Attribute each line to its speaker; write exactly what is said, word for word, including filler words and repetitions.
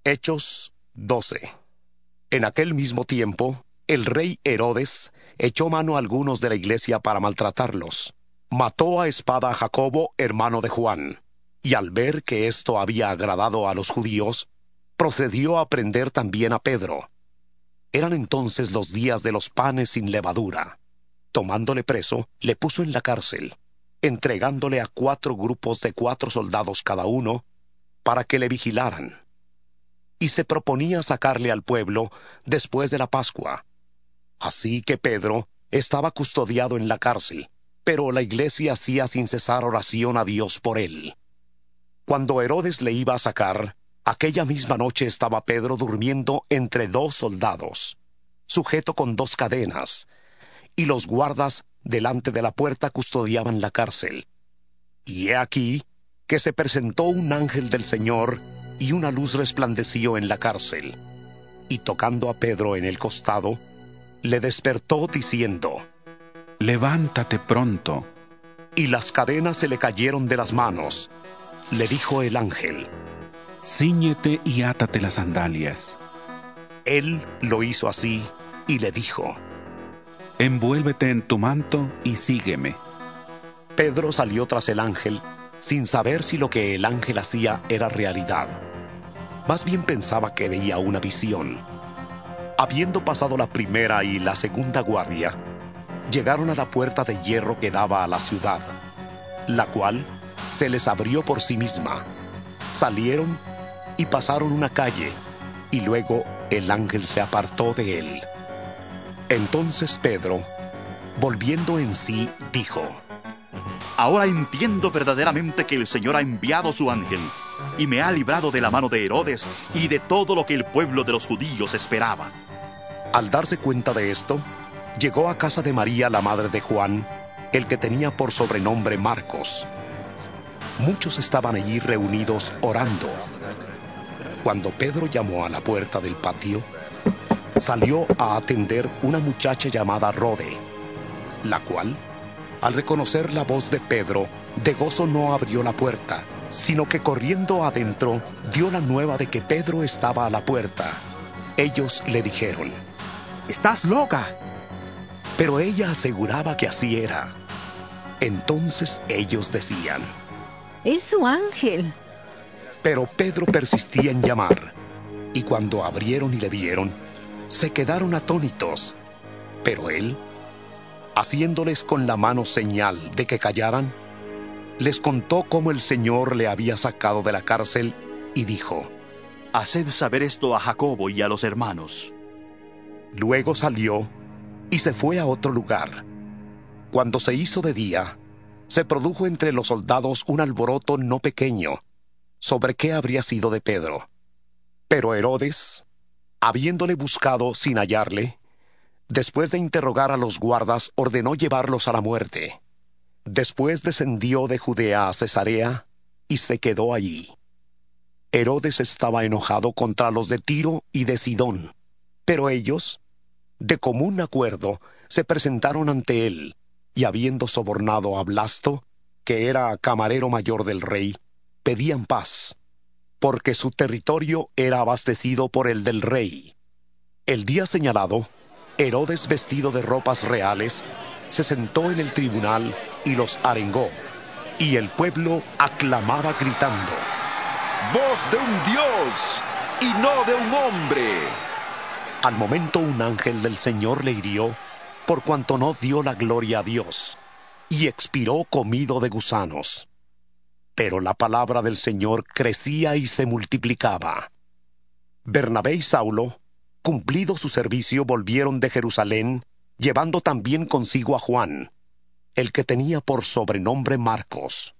Speaker 1: Hechos doce. En aquel mismo tiempo, el rey Herodes echó mano a algunos de la iglesia para maltratarlos. Mató a espada a Jacobo, hermano de Juan, y al ver que esto había agradado a los judíos, procedió a prender también a Pedro. Eran entonces los días de los panes sin levadura. Tomándole preso, le puso en la cárcel, entregándole a cuatro grupos de cuatro soldados cada uno, para que le vigilaran. Y se proponía sacarle al pueblo después de la Pascua. Así que Pedro estaba custodiado en la cárcel, pero la iglesia hacía sin cesar oración a Dios por él. Cuando Herodes le iba a sacar, aquella misma noche estaba Pedro durmiendo entre dos soldados, sujeto con dos cadenas, y los guardas delante de la puerta custodiaban la cárcel. Y he aquí que se presentó un ángel del Señor, y una luz resplandeció en la cárcel. Y tocando a Pedro en el costado, le despertó diciendo:
Speaker 2: «Levántate pronto».
Speaker 1: Y las cadenas se le cayeron de las manos. Le dijo el ángel:
Speaker 2: «Cíñete y átate las sandalias».
Speaker 1: Él lo hizo así, y le dijo:
Speaker 2: «Envuélvete en tu manto y sígueme».
Speaker 1: Pedro salió tras el ángel, sin saber si lo que el ángel hacía era realidad. Más bien pensaba que veía una visión. Habiendo pasado la primera y la segunda guardia, llegaron a la puerta de hierro que daba a la ciudad, la cual se les abrió por sí misma. Salieron y pasaron una calle, y luego el ángel se apartó de él. Entonces Pedro, volviendo en sí, dijo:
Speaker 3: «Ahora entiendo verdaderamente que el Señor ha enviado su ángel, y me ha librado de la mano de Herodes y de todo lo que el pueblo de los judíos esperaba».
Speaker 1: Al darse cuenta de esto, llegó a casa de María, la madre de Juan, el que tenía por sobrenombre Marcos. Muchos estaban allí reunidos orando. Cuando Pedro llamó a la puerta del patio, salió a atender una muchacha llamada Rode, la cual, al reconocer la voz de Pedro, de gozo no abrió la puerta, sino que corriendo adentro dio la nueva de que Pedro estaba a la puerta. Ellos le dijeron:
Speaker 4: «¡Estás loca!».
Speaker 1: Pero ella aseguraba que así era. Entonces ellos decían:
Speaker 5: «Es su ángel».
Speaker 1: Pero Pedro persistía en llamar, y cuando abrieron y le vieron, se quedaron atónitos. Pero él, haciéndoles con la mano señal de que callaran, les contó cómo el Señor le había sacado de la cárcel, y dijo:
Speaker 3: «Haced saber esto a Jacobo y a los hermanos».
Speaker 1: Luego salió y se fue a otro lugar. Cuando se hizo de día, se produjo entre los soldados un alboroto no pequeño sobre qué habría sido de Pedro. Pero Herodes, habiéndole buscado sin hallarle, después de interrogar a los guardas, ordenó llevarlos a la muerte. Después descendió de Judea a Cesarea y se quedó allí. Herodes estaba enojado contra los de Tiro y de Sidón, pero ellos, de común acuerdo, se presentaron ante él, y habiendo sobornado a Blasto, que era camarero mayor del rey, pedían paz, porque su territorio era abastecido por el del rey. El día señalado, Herodes, vestido de ropas reales, se sentó en el tribunal y los arengó, y el pueblo aclamaba gritando:
Speaker 6: «¡Voz de un Dios y no de un hombre!».
Speaker 1: Al momento un ángel del Señor le hirió, por cuanto no dio la gloria a Dios, y expiró comido de gusanos. Pero la palabra del Señor crecía y se multiplicaba. Bernabé y Saulo, cumplido su servicio, volvieron de Jerusalén, llevando también consigo a Juan, el que tenía por sobrenombre Marcos.